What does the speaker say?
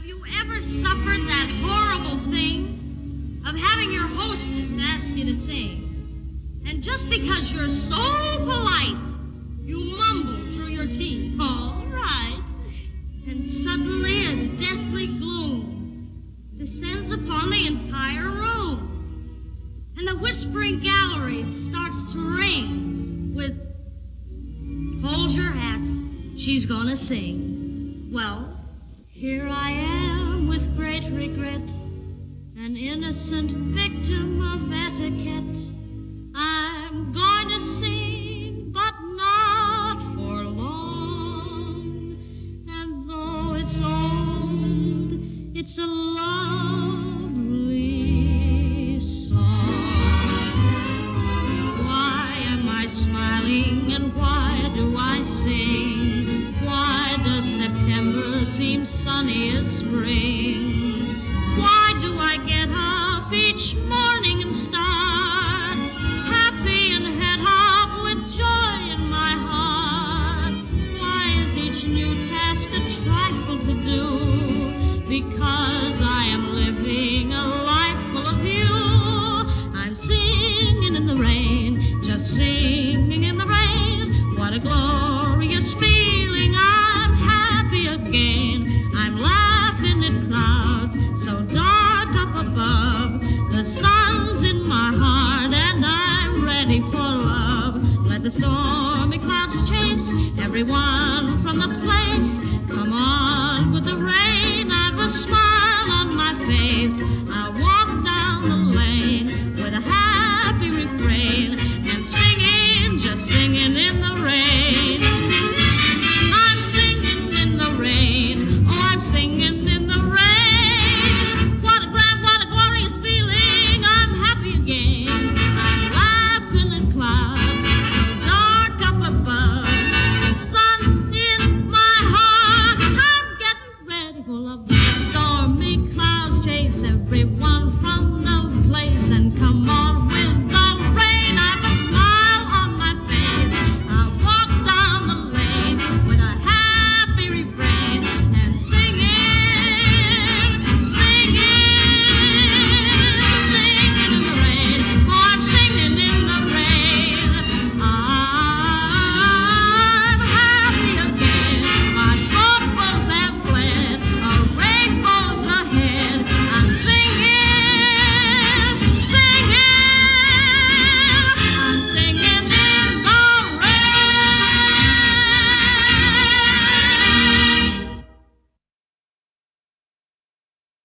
Have you ever suffered that horrible thing of having your hostess ask you to sing? And just because you're so polite, you mumble through your teeth, all right. And suddenly a deathly gloom descends upon the entire room. And the whispering gallery starts to ring with, hold your hats, she's gonna sing. Well, here I am with great regret, an innocent victim of etiquette. I'm going to sing, but not for long. And though it's old, it's a lovely song. Why am I smiling and why do I sing? Why does September seem sunny as spring? Why do I get up each morning and start happy and head up with joy in my heart? Why is each new task a trifle to do? Because I am living a life full of you. I'm singing in the rain, just singing in the rain. What a glorious feeling, I'm happy again. I'm laughing at clouds so dark up above. The sun's in my heart and I'm ready for love. Let the stormy clouds chase everyone from the